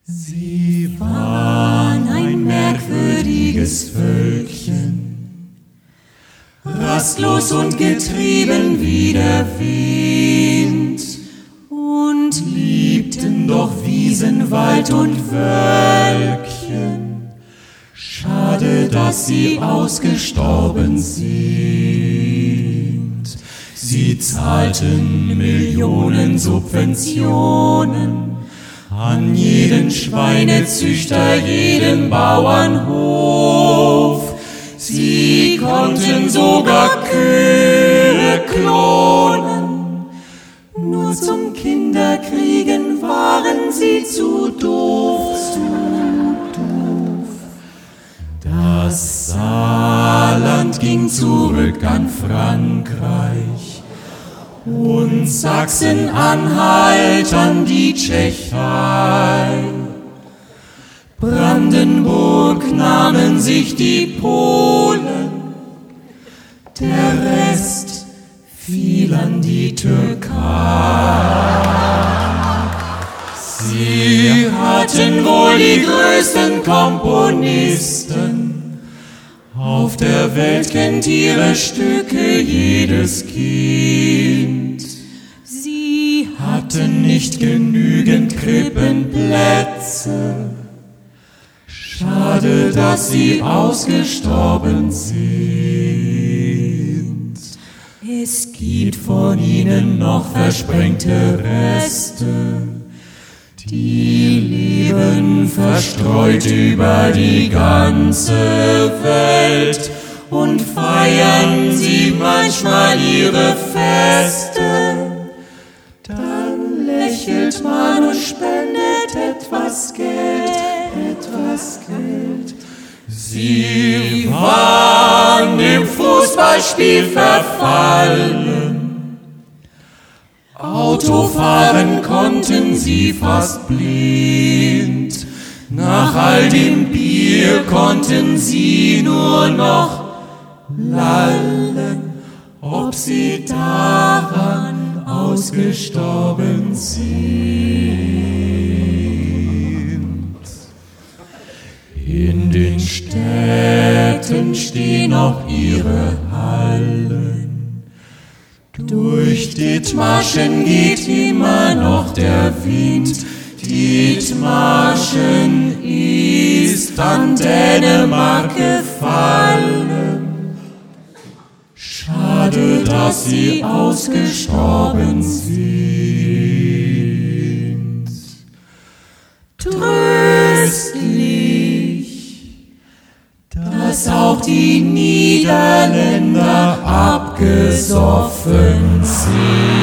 Sie waren ein merkwürdiges Völkchen, rastlos und getrieben wie der Wind, und liebten doch Wiesen, Wald und Wölkchen. Schade, dass sie ausgestorben sind. Sie zahlten Millionen Subventionen an jeden Schweinezüchter, jeden Bauernhof. Sie konnten sogar Kühe klonen. Nur zum Kinderkriegen waren sie zu doof. Das Saarland ging zurück an Frankreich und Sachsen-Anhalt an die Tschechei. Brandenburg nahmen sich die Polen, der Rest fiel an die Türkei. Sie hatten wohl die größten Komponisten. Auf der Welt kennt ihre Stücke jedes Kind. Sie hatten nicht genügend Krippenplätze. Schade, dass sie ausgestorben sind. Es gibt von ihnen noch versprengte Reste. Die leben verstreut über die ganze Welt und feiern sie manchmal ihre Feste. Dann lächelt man und spendet etwas Geld. Sie waren im Fußballspiel verfallen. Autofahren konnten sie fast blind. Nach all dem Bier konnten sie nur noch lallen, ob sie daran ausgestorben sind. In den Städten stehen noch ihre Hallen. Durch Dithmarschen geht immer noch der Wind. Dithmarschen ist an Dänemark gefallen. Schade, dass sie ausgestorben sind. Tröstlich, dass auch die Niederländer abgesoffen sind.